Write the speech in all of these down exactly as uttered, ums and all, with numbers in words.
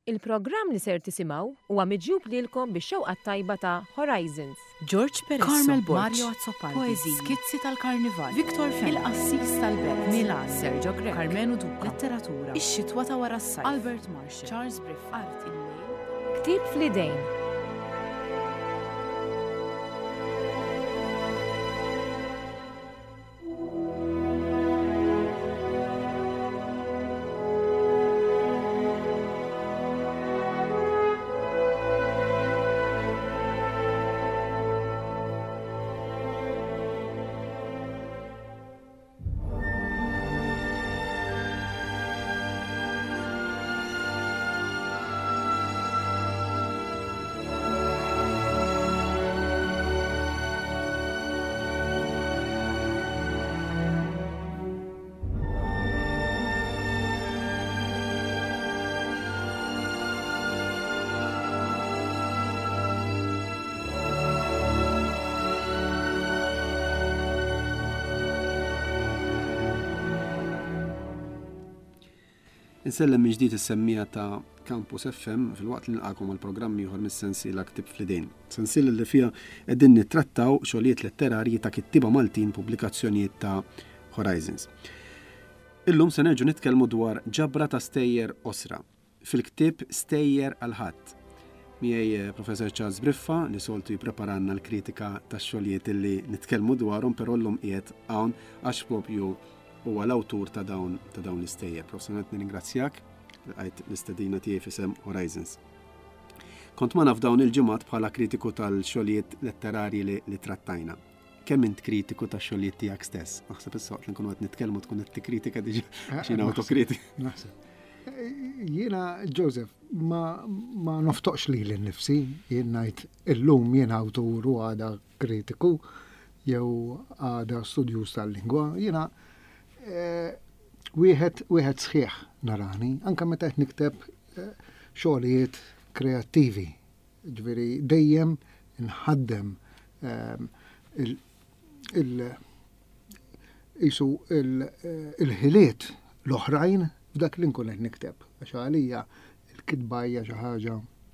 Il-programm li ser tisimgħu huwa miġjub lilkom bix-xewqa tajba ta' Horizons. George Peresso, Carmel Borch, Mario Azzopardi, Poesie, Skizzi tal-Karnival, Victor Fenn, Il-Qassis tal-Belt, Milan, Sergio Grek, Carmenu Duca, Letteratura, Ix-xitwa ta' wara s-sajf, Albert Marshall, Charles Briff, Art il-Lejl. Ktieb fl-idejn. Insellem minn ġdid is-semmija ta' Campus F M fil-waqt li nilqakom għall-programm ieħor mis-sensiela Ktieb fl-idejn. Sensiela li fiha qegħdin nittrattaw xogħlijiet letterarji ta' kittieba Maltin pubblikazzjonijiet ta' Horizons. Illum se nerġgħu nitkellmu dwar ġabra ta' stejjer osra fil-ktieb Stejjer għal ħadd. Miegħi Professor Charles Briffa li soltu jippreparanna l-kritika tax-xogħlijiet li nitkellmu dwarhom, però llum qiegħed hawn għax propju huwa l-awtur ta' dawn ta' dawn l-istejjer. Professor, nirringrazzjak għajt l-istedina tiegħi f'isem Horizons. Kont ma naf dawn il-ġimgħat bħala kritiku tal-xogħlijiet letterarji li, li trattajna. Kemm int kritiku tax-xogħlijiet tiegħek stess? Naħseb is-soqt li nkunu qed nitkellmu tkun qed tikkritika diġà xi autokritika. Naħseb. Jiena Joseph ma ma noftoqx lili nnifsi, jien ngħid illum jien awtur u għada kritiku jew għada studjuż tal-lingwa. Jiena wieħed wieħed sħiħ narani, anke meta qed nikteb xogħlijiet kreattivi. Ġifieri dejjem inħaddem il-isu il-ħiliet l-oħrajn f'dak li nkun qed nikteb. Għax għalija il-kitba hija xi ħaġa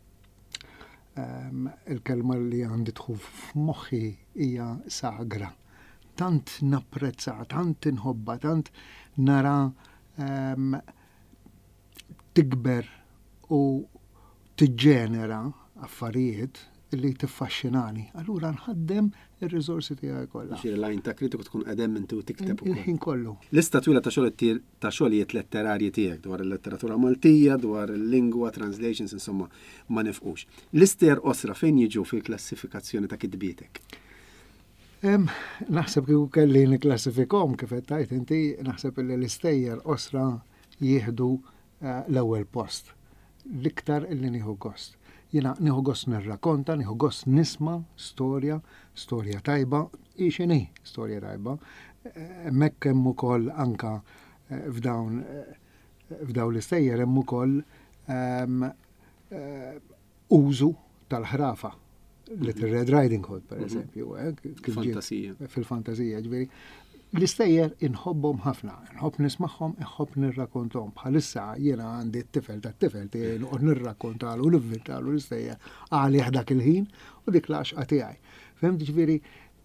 il-kelma li għandi tħu f'moħħi hija sagra. Tant napprezza, tant inħobba, tant nara um, tikber u tiġġenera affarijiet li tiffaxxinani. Allura nħaddem ir-riżorsi tiegħi kollha. Xi lajn ta' kritiku tkun qedem inti u tikteb ukoll. Il-ħin kollu. Lista twila ta' xogħlijiet ta' xogħlijiet letterarji tiegħek dwar il-letteratura Maltija, dwar il-lingwa, translations, insomma ma nifqux. L-istejjer osra fejn jiġu fil-klassifikazzjoni ta' kitbietek? Um, naħseb kieku kelli niklassifikhom kif qed tajt inti, naħseb li l-istejjer osra jieħdu uh, l-ewwel post. L-iktar illi nieħu gost. Jiena nieħu gost nirrakkonta, nieħu gost nisma' storja, storja tajba, ixini storja tajba. Hemmhekk hemm ukoll anka f'dawn f'dawn l-istejjer hemm ukoll um, uh, użu tal-ħrafa. Little Red Riding Hood, per eżempju. Fantasija. Fil-fantasija, ġveri. L-istejjer inħobbhom ħafna, inħobb nismagħhom, inħobb nirrakkontom. Bħalissa jiena għandi t-tifel ta' t-tifel tiegħi noqgħod nirrakkontalu, nivvintalu l-istejjer għalih dak il-ħin u dik l-għaxqa tiegħi. Fehmt ġifieri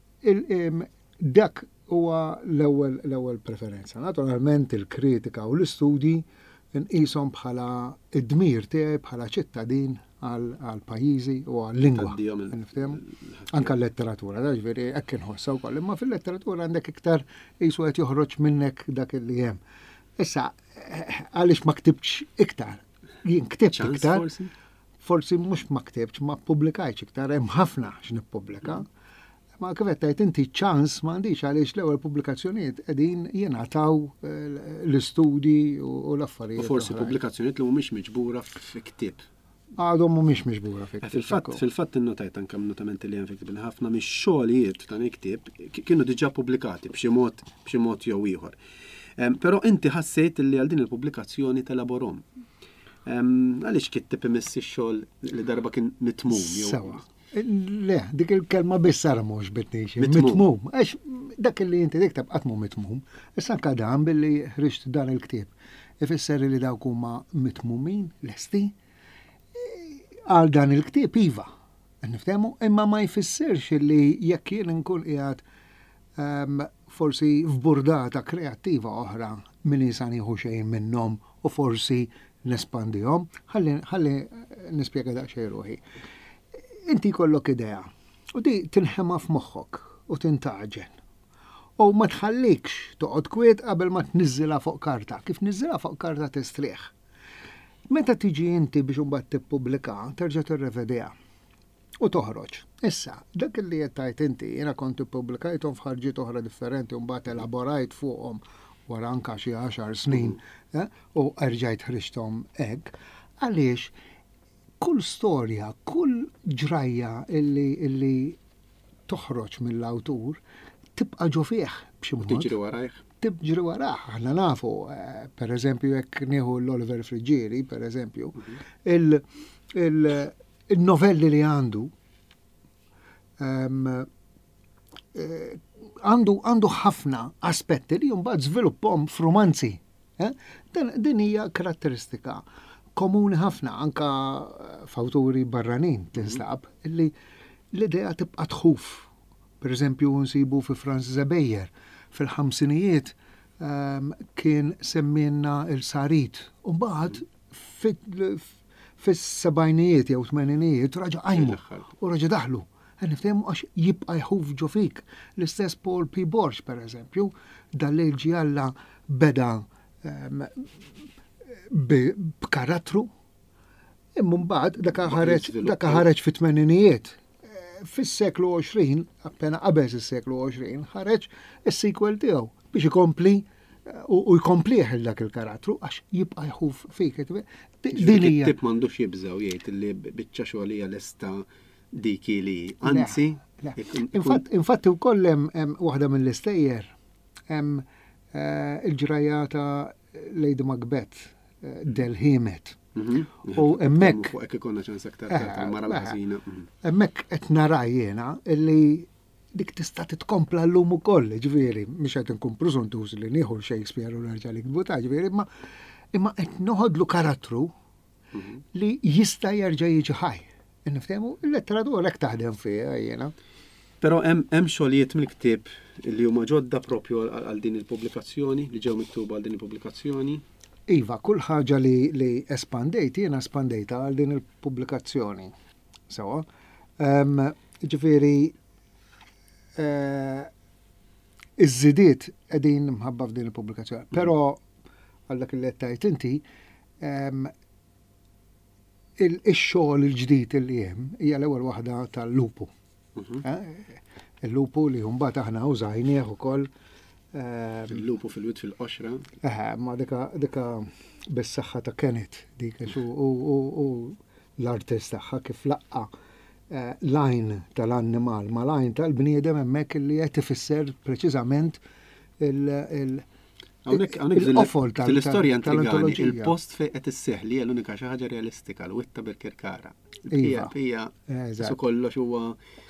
dak huwa l-ewwel l-ewwel preferenza. Naturalment il-kritika u l-istudji nqishom bħala id-dmir tiegħi bħala ċittadin għal pajjiżi u għal-lingwa. Anka l-letteratura, da ġveri hekk inħossa wkoll, imma fil-letteratura għandek iktar qisu qed joħroġ minnek dak li hemm. Issa għaliex ma ktibx iktar. Jien ktibt iktar. Forsi mhux ma ktibx, ma ppubblikajtx iktar, hemm ħafna x'nippubblika. Ma kif qed tgħid inti ċans m'għandix għaliex l-ewwel pubblikazzjonijiet qegħdin jingħataw l-istudji u l-affarijiet. U forsi pubblikazzjonijiet li mhumiex miġbura fi ktieb. Għadhom mhumiex miġbura fi ktieb. Fil-fatt, fil-fatt innotajt anke notamenti li hemm fi ktieb ħafna mix-xogħlijiet ta' ktieb kienu diġà pubblikati b'xi mod b'xi mod jew ieħor. Però inti ħassejt li għal din il-pubblikazzjoni telaborhom. Għaliex kittib imessi x-xogħol li darba kien mitmum jew. Sewa. Le, dik il-kelma biss sara mhux bitnejx. Mitmum. Għax dak li inti tikteb qatt mhu mitmum. Issa kadam billi ħriġt dan il-ktieb. Ifisser li dawk huma mitmumin lesti għal dan il-ktieb iva, niftehmu, imma ma jfissirx li jekk jien nkun qiegħed um, forsi f'burdata kreattiva oħra min jisan jieħu xejn minnhom u forsi nespandihom, ħalli ħalli nispjega daqsxejn ruħi. Inti kollok idea u di tinħema f'moħħok u tintaġen. U ma tħallikx toqgħod kwiet qabel ma tniżilha fuq karta. Kif niżilha fuq karta tistrieħ. Meta tiġi inti biex imbagħad tippubblika, terġa' tirrevedija u toħroġ. Issa, dak li qed tajt inti, jiena kont ippubblikajthom f'ħarġiet oħra differenti u mbagħad elaborajt fuqhom wara anka xi għaxar snin u erġajt ħriġthom hekk. Għaliex kull storja, kull ġrajja illi illi toħroġ mill-awtur tibqa' ġo fih b'xi mod. Tiġri warajh. Tiġri warah, aħna nafu, per eżempju, jekk nieħu l-Oliver Frigieri, per eżempju, il-novelli li għandu għandu għandu ħafna aspetti li mbagħad żviluppahom f'romanzi. Din hija karatteristika komuni ħafna anka f'awturi barranin tinstab illi l-idea tibqa' tħuf. Per eżempju, nsibu fi Franz Zebejer fil-ħamsinijiet um, kien semminna il-sarit. U mbagħad fis-sebgħinijiet jew tmeninijiet raġa' qajmu u raġa' daħlu. Niftehmu għax jibqa' jħuf ġo fik. L-istess Paul P. Borch, per eżempju, dal-lejl ġialla beda um, b'karattru, imma mbagħad dak ħareġ fit-tmeninijiet. Fis-seklu għoxrin, appena qabel is-seklu għoxrin, ħareġ is-sequel tiegħu biex ikompli u jkomplih dak il-karattru għax jibqa' jħuf fik. Din hija. Tip m'għandux jibżgħu jgħid li biċċa xogħol hija lesta dik li anzi. Infatti wkoll hemm waħda mill-istejjer hemm il-ġrajata Lady Macbeth del Himet. U emmek emmek qed nara jiena illi dik tista' titkompla llum ukoll, ġifieri, mhux qed inkun preżuntuż li nieħu Shakespeare u nerġa' likbuta, ġifieri, imma imma qed noħodlu karattru li jista' jerġa' jiġi ħaj. Niftehmu il-letteratura hekk taħdem fiha jiena. Però hemm xogħlijiet mill-ktieb li huma ġodda propju għal din il-pubblikazzjoni, li ġew miktuba għal din il-pubblikazzjoni. Iva, kull ħaġa li, li espandejt, jiena espandejta għal din il-pubblikazzjoni. Sewa. Um, ġifieri uh, iż-żidiet qegħdin mħabba f'din il-pubblikazzjoni. Però għal dak li qed inti um, il-xogħol il-ġdid li hemm hija l-ewwel waħda tal-lupu. Uh-huh. Eh? Il-lupu li mbagħad aħna użajnieh ukoll. Il-lupu fil-wid fil-qoxra. Eħe, ma dika dika bis-saħħa ta' Kenneth dik u l-artist tagħha kif laqqa lajn tal-annimal ma lajn tal-bniedem hemmhekk li qed ifisser preċiżament il-qofol tal-istorja intrigani, il-post fejn qed isseħħ li hija l-unika xi ħaġa realistika l-witta bil-Kirkara. Hija hija su kollox huwa.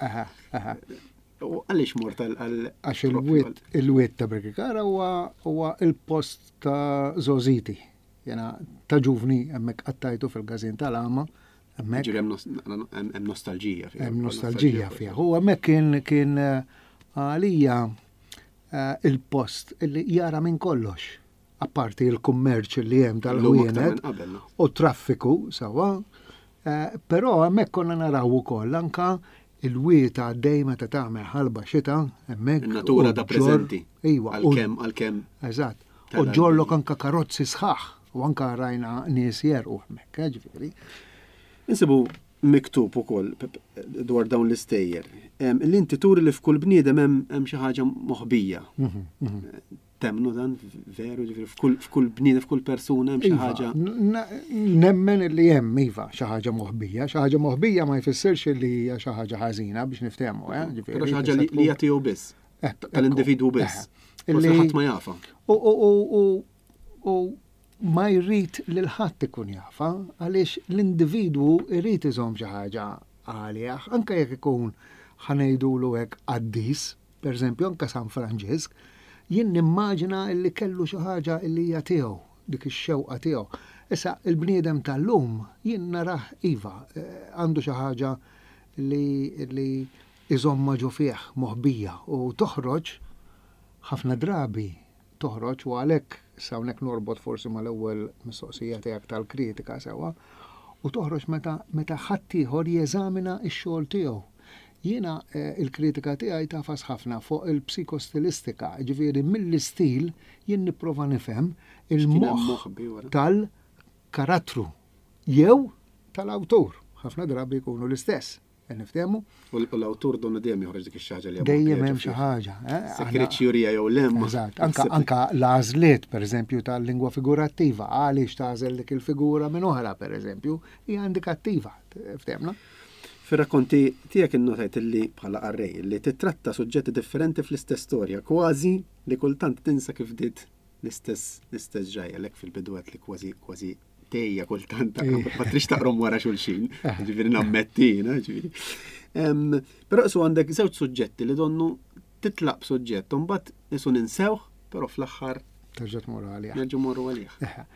U għalix mort għal... Għax il-wit ta' Berkikara huwa il-post ta' Zoziti. Jena ta' ġuvni emmek għattajtu fil-gazin tal-Ama. Ġiri hemm nostalġija fija. Hemm nostalġija fija. U emmek kien għalija il-post li jara minn kollox. Apparti il-kummerċ li hemm tal-ħwienet u traffiku sawa. Però emmek konna naraw ukoll anka il-wieta dejma ta' tagħmel ħalba xita hemmhekk. Il-natura ta' preżenti. Iwa. Għalkemm għalkemm. Eżatt. U ġollok anka karozzi sħaħ u anka rajna nies jerqu hemmhekk, ġifieri. Insibu miktub ukoll dwar dawn l-istejjer. L-inti turi li f'kull bniedem hemm xi ħaġa moħbija. Temnu dan veru ġifieri f'kull bniedem f'kull persuna hemm xi ħaġa. Nemmen li hemm iva xi ħaġa moħbija, xi ħaġa moħbija ma jfissirx li hija xi ħaġa ħażina biex niftehmu, ġifieri. Però xi ħaġa li hija tiegħu biss. Tal-individwu biss. Forsi ħadd ma jafa. U ma jrid lil ħadd ikun jafa għaliex l-individwu jrid iżomm xi ħaġa għalih, anke jekk ikun ħanejdulu hekk qaddis, pereżempju anke San Franġisk, jien nimmaġina illi kellu xi ħaġa illi hija tiegħu, dik ix-xewqa tiegħu. Issa, il-bniedem tal-lum jien narah iva, għandu xi ħaġa li li iżomma ġo fih moħbija u toħroġ ħafna drabi toħroġ u għalhekk sawnek norbot forsi mal-ewwel mistoqsija tiegħek tal-kritika sewwa u toħroġ meta meta ħadd ieħor jeżamina x-xogħol tiegħu. Jiena il-kritika tiegħi tafas ħafna fuq il-psikostilistika, ġifieri mill-istil jien nipprova nifhem il-moħħ tal-karattru jew tal-awtur. Ħafna drabi jkunu l-istess. Niftehmu? U l-awtur donna dejjem joħroġ dik ix-xi ħaġa li dejjem hemm xi ħaġa. Sekreċjurija jew lemma. Eżatt, anka anka l-għażliet pereżempju tal-lingwa figurattiva, għaliex tażel dik il-figura minn oħra pereżempju, hija indikattiva, ftehmna? Fir-rakkonti tiegħek innotajt illi bħala qarrej li titratta suġġetti differenti fl-istess storja, kważi li kultant tinsa kif dit l-istess l-istess ġajja fil-biduet li kważi kważi tejja kultant ma trix taqrom wara xulxin, ġifieri nammettina, ġifieri. Però su għandek żewġ suġġetti li donnu titlaq suġġett u mbagħad isu ninsewh, però fl-aħħar terġa' tmur għalih. Nerġa' morru għalih.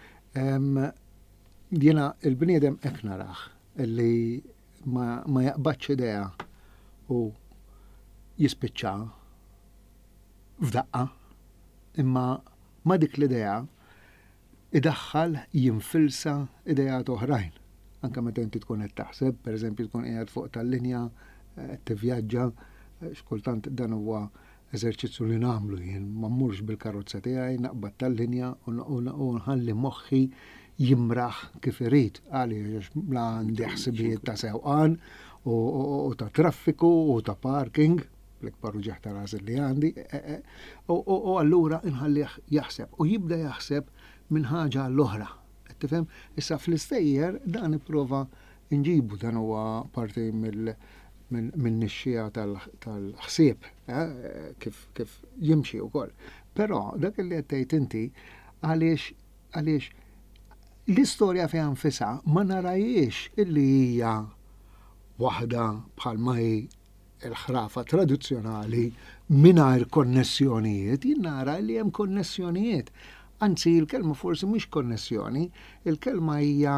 Jiena il-bniedem hekk narah li ma ma jaqbadx idea u jispiċċa f'daqqa imma ma dik l-idea idaħħal jinfilsa idejat oħrajn. Anka meta inti tkun qed taħseb, pereżempju tkun qiegħed fuq tal-linja, tivvjaġġa, x'kultant dan huwa eżerċizzju li nagħmlu jien ma mmurx bil-karozza tiegħi, naqbad tal-linja u nħalli moħħi jimraħ kif irid għaliex bla għandi ħsibijiet ta' sewqan u ta' traffiku u ta' parking, l-ikbar uġeħ ta' ras li għandi, u allura inħallih jaħseb u jibda jaħseb minn ħaġa l-oħra. Tifhem? Issa fl-istejjer dan ipprova nġibu dan huwa parti mill-nixxija tal-ħsieb kif jimxi wkoll. Però dak li qed tgħid inti għaliex għaliex l-istorja fiha nfisha ma narajiex illi hija waħda bħal ma hi l-ħrafa tradizzjonali mingħajr konnessjonijiet, jien nara li hemm konnessjonijiet. Anzi, il-kelma forsi mhix konnessjoni, il-kelma hija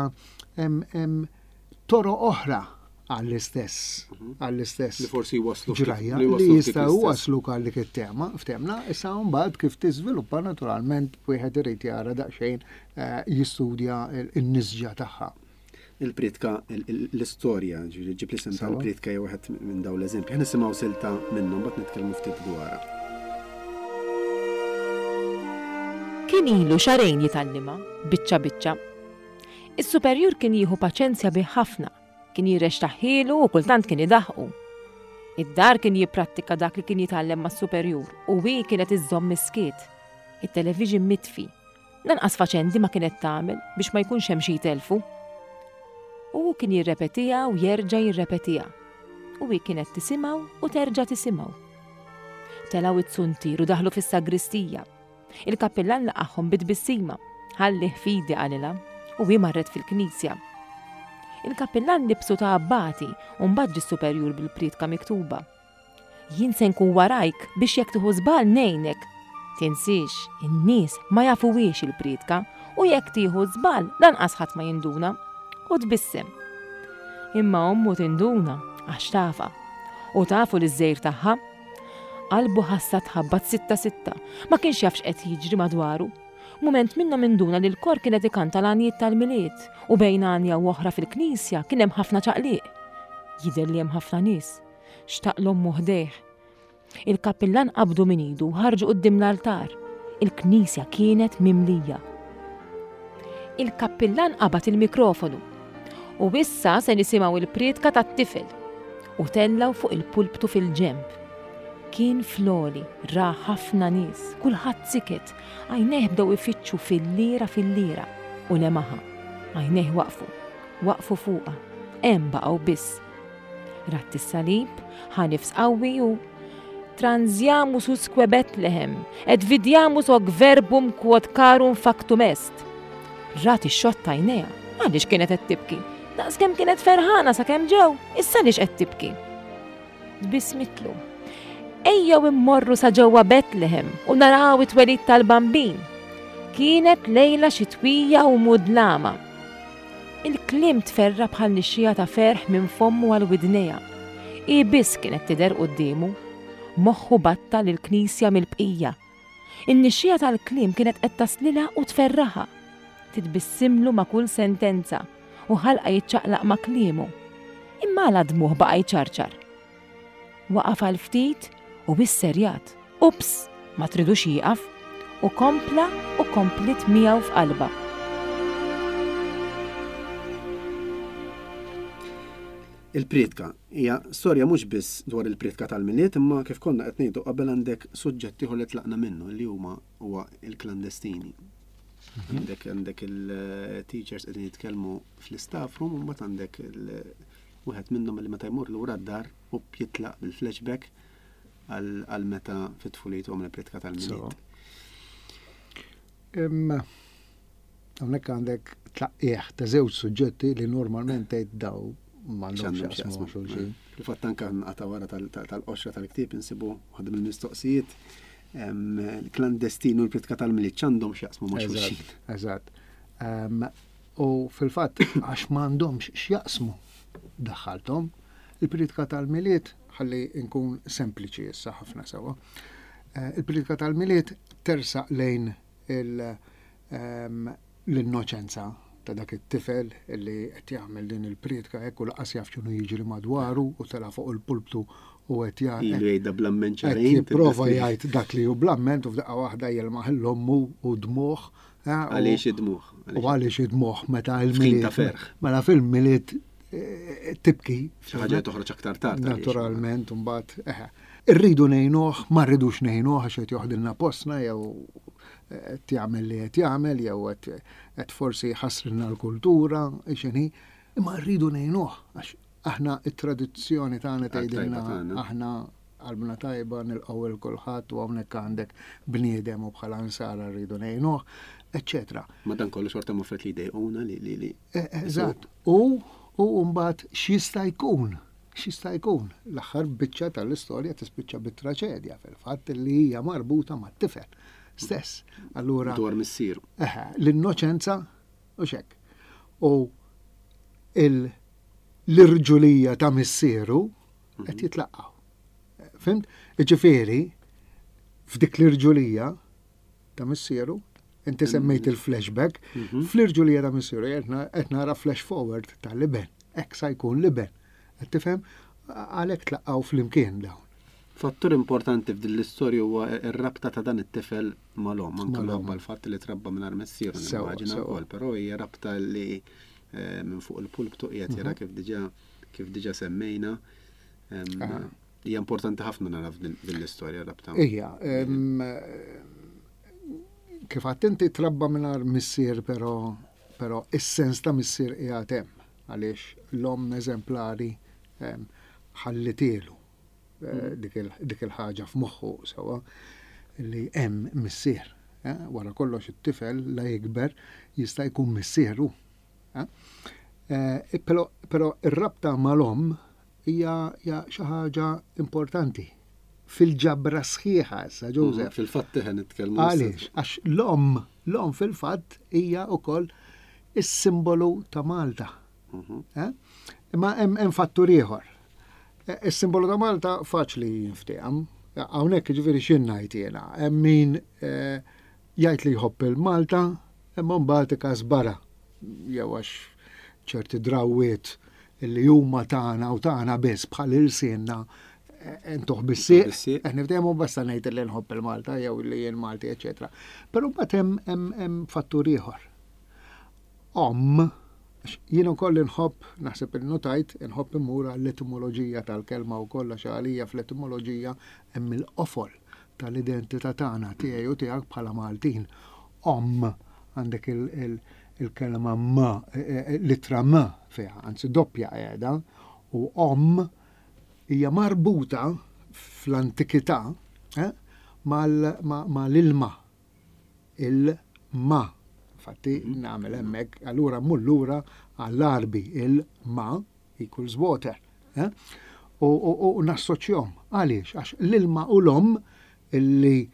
toro oħra għall-istess, għall-istess. Li forsi waslu ġrajja, li jistgħu waslu għal dik it-tema, ftemna, issa mbagħad kif tiżviluppa naturalment wieħed irid jara daqsxejn jistudja n-nisġa tagħha. Il-pritka, l-istorja, ġib li sem tal-pritka jew wieħed minn dawn l-eżempji. Ħa nisimgħu silta minnhom bad nitkellmu ftit dwarha. Kien ilu xarejn jitallima, biċċa biċċa. Is-superjur kien jieħu paċenzja bih ħafna, kien jirrextaħ ħielu u kultant kien idaħqu. Id-dar kien jipprattika dak li kien jitgħallem mas-superjur u wi kienet iżżomm miskiet. It-television mitfi. Lanqas faċendi ma kienet tagħmel biex ma jkunx hemm xi jtelfu. U kien jirrepetija u jerġa' jirrepetija. U wi kienet tisimgħu u terġa' tisimgħu. Telaw it-suntir u daħlu fis-sagristija. Il-kappillan laqahom bit-bissima, ħalli ħfidi għalila u wi marret fil-knisja. Il-kappillan libsu ta' abbati u mbagħad superjur bil-pritka miktuba. Jien se nkun warajk biex jekk tieħu żball ngħinek. Tinsiex, in-nies ma jafuwiex il-pritka u jekk tieħu żball lanqas ħadd ma jinduna u tbissem. Imma ommu tinduna għax tafa u tafu li ż-żejr tagħha qalbu ħassa tħabbat sitta sitta, ma kienx jafx qed jiġri madwaru. Mument minnhom induna li l-kor kienet ikanta l-għanijiet tal-miliet u bejn għanja u oħra fil-knisja kien hemm ħafna ċaqliq. Jidher li hemm ħafna nies, xtaqlhom muħdejh. Il-kappillan qabdu min idu ħarġu quddiem l-altar. Il-knisja kienet mimlija. Il-kappillan qabad il-mikrofonu u issa se nisimgħu il-pritka tat-tifel u tellaw fuq il-pulptu fil-ġemb. Kien floli, ra ħafna nies, kulħadd siket, għajnejh bdew ifittxu fil-lira fil-lira u lemaħa. Għajnejh waqfu, waqfu fuqha, hemm baqgħu biss. Ratti s-salib, ħanifs qawwi u tranzjamus usque Betlehem, et vidjamus og verbum quod carum factum est. Rati x-xotta għajnejha, għaliex kienet qed tibki. Daqskemm kienet ferħana sakemm ġew, issa għaliex qed tibki. Tbissmitlu. Ejjew immorru sa ġewwa Betlehem u naraw it-twelid tal-bambin. Kienet lejla xitwija u mudlama Il-kliem tferra bħal nixxija ta' ferħ minn fommu għal widneja. I biss kienet tidher qudiemu, moħħu batta lill-Knisja mill-bqija. In-nixxija tal-kliem kienet qed taslilha u tferraha. Titbissimlu ma' kull sentenza u ħalqa jiċċaqlaq ma' kliemu. Imma la dmuħ baqa' jċarċar. Waqaf għal ftit u bis-serjat. Ups, ma tridux jieqaf u kompla u komplit miegħu f'qalba. Il-pritka hija storja mhux biss dwar il-pritka tal-miliet, imma kif konna qed ngħidu qabel għandek suġġetti ħollet tlaqna minnu li huma huwa il-klandestini. Għandek għandek il-teachers qegħdin jitkellmu fl-istaff room u mbagħad għandek wieħed minnhom li meta jmur lura d-dar u jitlaq bil-flashback għal meta fit-tfuliet għamel il-pritka tal-miliet. Hawnhekk għandek tlaqqieħ ta' żewġ suġġetti li normalment tgħid daw m'għandhomx jaqsmu xulxin. Fil-fatt anke nqata wara tal-qoxra tal-ktieb insibu waħda mill-mistoqsijiet il-klandestinu l-pritka tal-miliet x'għandhom x'jaqsmu ma' xulxin. Eżatt. U fil-fatt għax m'għandhomx x'jaqsmu daħħalthom il-pritka tal-miliet ħalli nkun sempliċi issa ħafna sewwa. Il-pritka tal-miliet tersaq lejn l-innoċenza ta' dak it-tifel li qed jagħmel din il-pritka hekk u laqas jaf x'inhu jiġri madwaru u tela fuq il-pulptu u qed jgħid jgħidha blamment ċarejn. Jipprova jgħid dak li hu blamment u f'daqqa waħda jelmaħ l-ommu u dmuħ. Għaliex id-dmuħ. U għaliex id-dmuħ meta l-miliet. Mela fil-miliet tibki. Xi ħaġa toħroġ aktar tard. Naturalment mbagħad eħe. Irridu ngħinuh, ma rridux ngħinuh għax qed joħdilna postna jew qed jagħmel li qed jagħmel jew qed forsi jħassrilna l-kultura x'inhi, imma rridu ngħinuh għax aħna t-tradizzjoni tagħna tgħidilna aħna qalbna tajba nilqgħu il kulħadd u hawnhekk għandek bniedem u bħala nsara rridu ngħinuh, eċċetera. Ma dan kollu xorta mofret li jdejquna li li li. Eżatt. U u mbagħad x'jista' jkun? X'jista' jkun? L-aħħar biċċa tal-istorja tispiċċa bit-traċedja fil-fatt li hija marbuta mat-tifel stess. Allura dwar missieru. Eħe, l-innoċenza u xek. U l-irġulija ta' missieru qed jitlaqgħu. Fimt? Ġifieri f'dik l-irġulija ta' missieru inti semmejt il-flashback, fl-irġulija ta' missieru qed nara flash forward ta' liben. Hekk sa jkun liben. Qed tifhem għalhekk tlaqqgħu flimkien dawn. Fattur importanti f'din l-istorja huwa r-rabta ta' dan it-tifel mal-om, anke l-fatt li trabba mingħajr missieru nimmaġina wkoll, però hija rabta li minn fuq il-pulptu qiegħed jara kif diġà kif diġà semmejna. Hija importanti ħafna nara f'din l-istorja rabta. Hija kif għadt inti trabba mingħajr missier però però is-sens ta' missier qiegħed hemm għaliex l-om eżemplari ħallitielu dik il-ħaġa f'moħħu sewwa li hemm missier. Wara kollox it-tifel la jikber jista' jkun missieru. Però ir-rabta mal-om hija xi ħaġa importanti fil-ġabra sħiħa issa Joseph. Fil-fatt eħe nitkellmu. Għaliex għax l-om l-om fil-fatt hija wkoll is-simbolu ta' Malta. Imma hemm fattur ieħor. Is-simbolu ta' Malta faċli jinfteham. Hawnhekk ġifieri x'in ngħid jiena. Hemm min jgħid li jħobb il-Malta, imma mbagħad ikas barra. Jew għax ċerti drawwiet li huma tagħna u tagħna biss bħal ilsienna intuħ bis-sieq. Niftehmu basta ngħid li nħobb il-Malta jew li jien Malti, eċetera. Però mbagħad hemm fattur ieħor. Om jiena wkoll inħobb, naħseb innotajt, inħobb immur għall-etimoloġija tal-kelma wkoll għax għalija fl-etimoloġija hemm il-qofol tal-identità tagħna tiegħi u tiegħek bħala Maltin. Om għandek il-kelma ma, litra ma fiha, anzi doppja qiegħda, u om hija marbuta fl-antikità mal-ilma. Il-ma. Fatti nagħmel hemmhekk, allura mullura għall-arbi il-ma equals water. U nassoċjhom. Għaliex? Għax l-ilma u l-om illi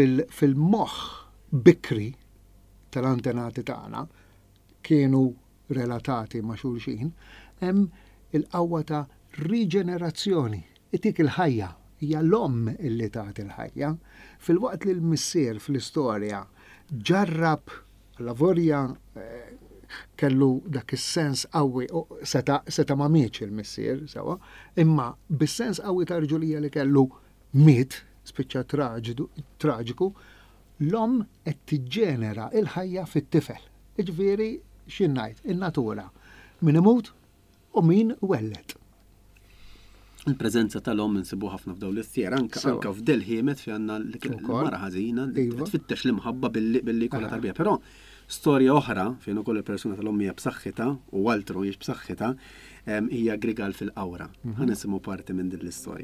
fil-moħħ bikri tal-antenati tagħna kienu relatati ma' xulxin, hemm il-qawwa ta' riġenerazzjoni. Itik il-ħajja, hija l-omm illi tagħti il-ħajja, fil-waqt li l-missier fl-istorja ġarrab lavorja kellu dak is-sens qawwi seta seta ma mietx il-missier sewa, imma bis-sens qawwi ta' rġulija li kellu miet, spiċċa traġiku, l-omm qed tiġġenera il-ħajja fit-tifel. Jiġifieri x'in ngħid, in-natura. Min imut u min wellet. Il-preżenza tal-omm insibu ħafna f'dawn l-istier, anke anke f'del ħiemet fi għandna l-mara ħażina li tfittex l-imħabba billi kollha tarbija. Però storja oħra fejn ukoll il-persuna tal-omm hija b'saħħitha u Waltru hija b'saħħitha hija Grigal fil-Qawra. Ħanisimgħu parti minn din l-istorja.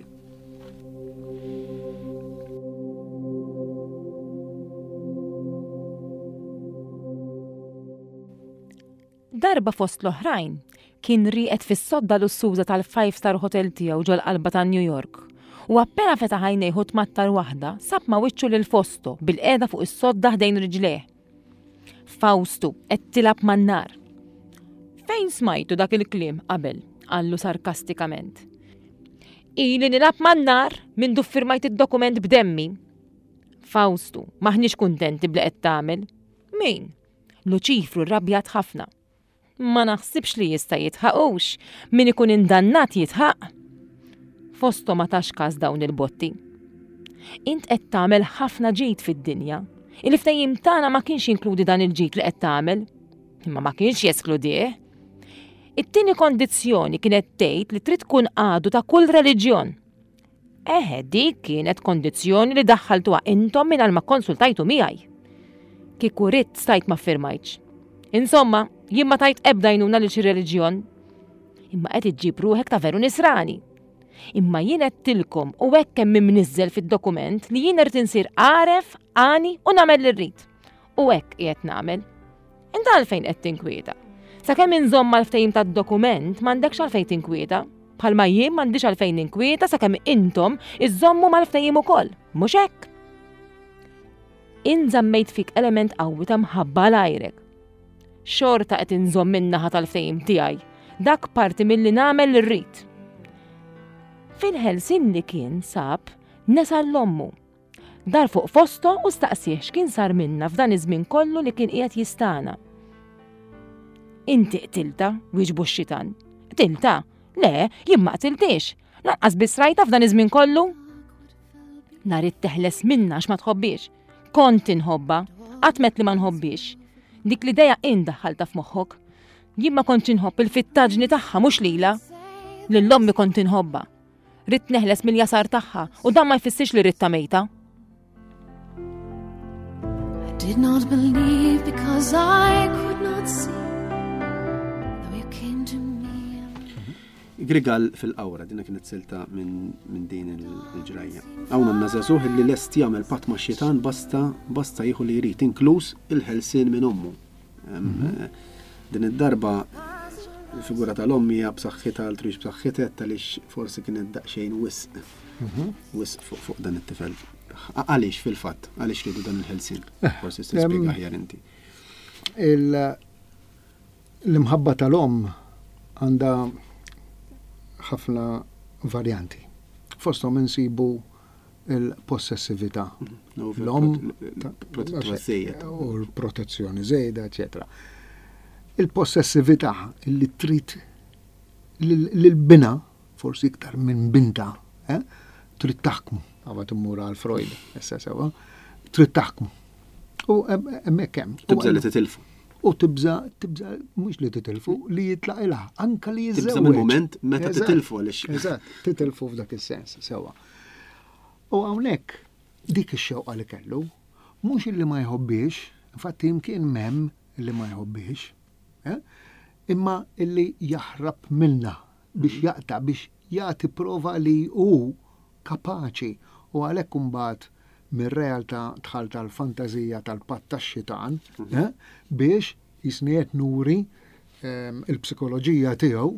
Darba fost l-oħrajn kien rieqed fis-sodda lussuża tal-five star hotel tiegħu ġol qalba ta' New York. U appena feta' ħajnejhu tmattar waħda, sab ma' wiċċu lil Fosto bil-qiegħda fuq is-sodda ħdejn riġleh. Faustu qed tilab man-nar. Fejn smajtu dak il-kliem qabel? Qallu sarkastikament. Ili nilab man-nar minn duffirmajt id-dokument b'demmi. Faustu, maħniex kuntenti bli qed tagħmel. Min? Luċifru rrabjat ħafna. Ma naħsibx li jista' jitħaqux, min ikun indannat jitħaq. Fosto ma tax każ dawn il-botti. Int qed tagħmel ħafna ġid fid-dinja. Il-ftehim tagħna ma kienx jinkludi dan il-ġid li qed tagħmel, imma ma kienx jeskludih. It-tieni kondizzjoni kienet tgħid li trid tkun għadu ta' kull reliġjon. Eħe, dik kienet kondizzjoni li daħħaltuha intom mingħajr ma konsultajtu miegħi. Kieku ridt stajt ma firmajtx. Insomma, jien ma tajt ebda jnuna li xi reliġjon. Imma qed iġġib ruħek ta' veru nisrani. Imma jien qedtilkom u hekk hemm imniżżel fid-dokument li jien irid insir għaref, għani u nagħmel li rrid. U hekk qiegħed nagħmel. Inta għalfejn qed tinkwieta. Sakemm inżomm mal-ftehim tad-dokument m'għandekx għalfejn tinkwieta. Bħalma jien m'għandix għalfejn ninkwieta sakemm intom iżommu mal-ftehim ukoll. Mhux hekk? Inżammejt fik element qawwi ta' mħabba l-ajrek. Xorta qed inżomm min-naħa tal-ftehim tiegħi, dak parti milli nagħmel li rrid. Fil-ħelsin li kien sab nesa l-ommu. Dar fuq Fosto u staqsih x'kien sar minna f'dan iż-żmien kollu li kien qiegħed jistana. Inti qtilta, wieġbu x-xitan. Qtilta? Le, jien ma qtiltix. Lanqas biss rajta f'dan iż-żmien kollu? Nhar it-teħles minna x'ma tħobbix. Kont inħobba, qatmet li ma nħobbix. Dik l-idea indaħħalta f'moħħok. Jien ma kontx inħobb il-fittaġni tagħha mhux lila. Lill-ommi kont inħobba. Rid neħles mill-jasar tagħha u dan ma jfissirx li rid ta' mejta. I did not believe because I could not see though you came to me. Grigal fil-Qawra dina kienet silta minn min din il-ġrajja. Hawn għandna żagħżugħ li lest jagħmel patt max-xitan basta basta jieħu li jrid inkluż il-ħelsien minn ommu. Din id-darba il-figura tal-ommi hija b'saħħitha għal trix b'saħħitha għaliex forsi kienet daqsxejn wisq. Wisq fuq dan it-tifel. Għaliex fil-fatt, għaliex ridu dan il-ħelsien. Forsi tispjega aħjar inti. L-imħabba tal-omm għandha ħafna varjanti. Fosthom insibu il-possessività. L-omm u l-protezzjoni żejda, eċetera. Il-possessività li trid l-bina, forsi iktar minn binta, trid taħkmu. Għabat immur għal Freud, essa sewa, trid taħkmu. U hemmhekk hemm. Tibża li titilfu. U tibża, tibża mhux li titilfu, li jitlaq ilha, anke li jiżżewweġ. Tibża mill-mument meta titilfu għaliex. Eżatt, titilfu f'dak is-sens sewa. U hawnhekk dik ix-xewqa li kellu, mhux illi ma jħobbix, infatti yimkien m'hemm illi ma jħobbix, imma illi jaħrab minna biex jaqta' biex jagħti prova li hu kapaċi u għalhekk imbagħad mir-realtà dħal tal-fantażija tal-patt tax-xitan biex jisniet nuri il-psikoloġija tiegħu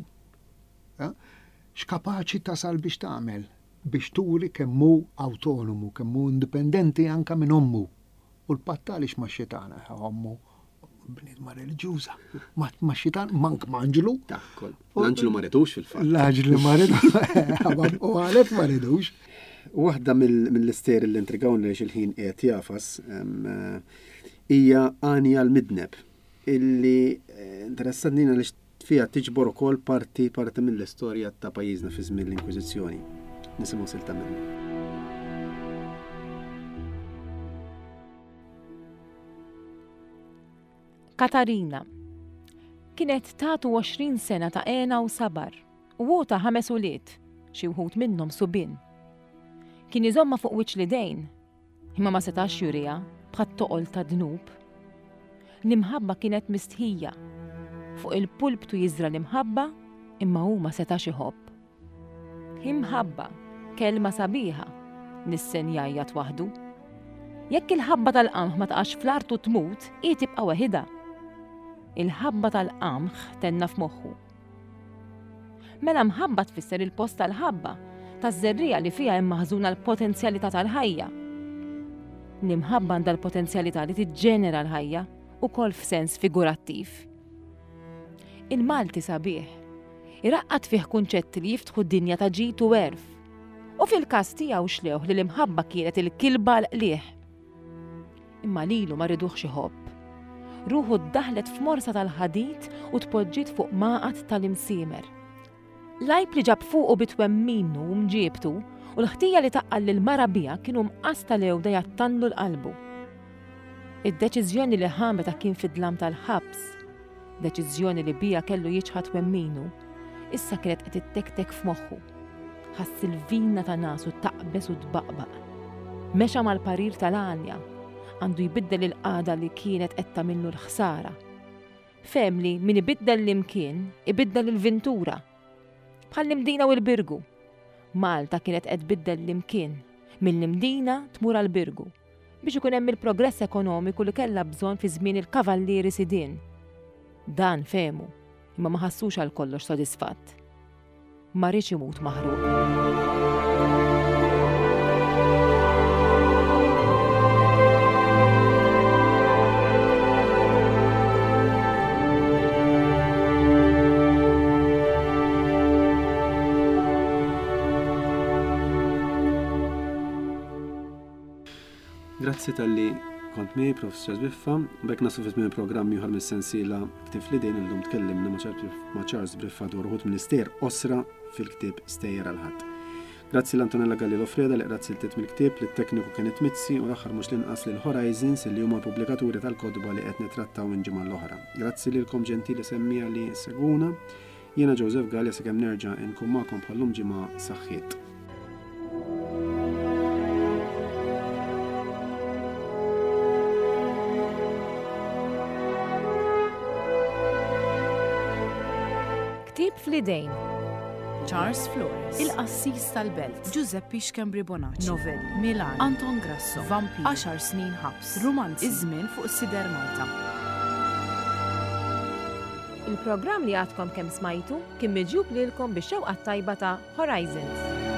x'kapaċi tasal biex tagħmel biex turi kemm hu awtonomu, kemm hu indipendenti anke minn ommu. U l-patt għaliex ma' xitana ommu bnidma reliġjuża. Ma xitan mank manġlu. Dakkol. L-anġlu ma redux fil-fatt. L-anġlu ma redux. U għalet ma redux. Waħda mill-isteri li intrigawni li xil-ħin qiegħed jafas hija Anja l-Midneb illi interessantnina li fija tiġbor ukoll parti parti mill-istorja ta' pajjiżna fi żmien l-Inkwiżizzjoni. Nisimgħu silta minnu. Katarina kienet tagħtu għoxrin sena ta' għena u sabar u wota ħames ulied, xi wħud minnhom subin. Kien iżomma fuq wiċċ l-idejn, imma ma setax jurija bħat toqol ta' dnub. L-imħabba kienet mistħija, fuq il-pulptu jiżra l-imħabba imma hu ma setax iħobb. Imħabba, kelma sabiħa, nissen jajjat waħdu. Jekk il-ħabba tal-qamħ ma taqax fl-artu tmut, hi tibqa' waħida. Il-ħabba tal-qamħ tenna f'moħħu. Mela mħabba tfisser il-post tal-ħabba taż-żerrija li fiha hemm maħżuna l-potenzjalità tal-ħajja. L-imħabba għandha l-potenzjalità li tiġġenera l-ħajja ukoll f'sens figurattiv. Il-Malti sabiħ, iraqqat fih kunċetti li jiftħu d-dinja ta' ġid u werf. U fil-każ tiegħu xlewh li l-imħabba kienet il-kilba l-qlieħ. Imma lilu ma riduhx iħobb. Ruħu ddaħlet f'morsa tal-ħadid u tpoġġiet fuq maqat tal-imsiemer. Lajb li ġab fuqu bitwemminu u mġiebtu u l-ħtija li taqqal lil-mara bija kienu mqasta lewda jattanlu l-qalbu. Id-deċiżjoni li ħameta kien fid-dlam tal-ħabs, deċiżjoni li bija kellu jiġħad wemminu, issa kienet qed ittektek f'moħħu. Ħass il-vina ta' nasu taqbes u tbaqbaq. Mexa mal-parir tal-Anja, għandu jbiddel il-qada li kienet qed tagħmillu l-ħsara. Femli min ibiddel l-imkien, ibiddel il-vintura. Bħall-imdina u l-birgu. Malta kienet qed biddel l-imkien, mill-imdina tmur għall-birgu biex ikun hemm il-progress ekonomiku li kellha bżonn fi żmien il-kavallieri sidien. Dan fehmu, imma ma ħassux għal kollox sodisfatt. Ma rridx imut maħruq. Grazzi tal-li kont mi, Professor Biffa, bekk nasu fi żmien programm ieħor mis-sensiela Ktib fl-idejn illum tkellimna ma' Charles Biffa dwar uħud mill-ister osra fil-ktieb Stejjer għall-ħadd. Grazzi l-Antonella Galli Lofreda li qrat siltiet mill-ktieb li t-tekniku kienet Mizzi u l-aħħar mhux l-inqas lil Horizons li huma pubblikaturi tal-kodba li qed nittrattaw minn ġimgħa l-oħra. Grazzi lilkom ġentili semmija li seguna. Jiena Joseph Galli sakemm nerġa' nkun magħkom bħallum ġimgħa saħħiet. Ktib fl-idejn. Charles Flores, Il-Qassis tal-Belt, Giuseppe Xkembri Bonacci, Novel, Milan, Anton Grasso, Vampir, għaxar snin ħabs, Romanzi, Iż-żmien fuq is-Sider Malta. Il-programm li għadkom kemm smajtu kien miġjub lilkom bix-xewqa tajba ta' Horizons.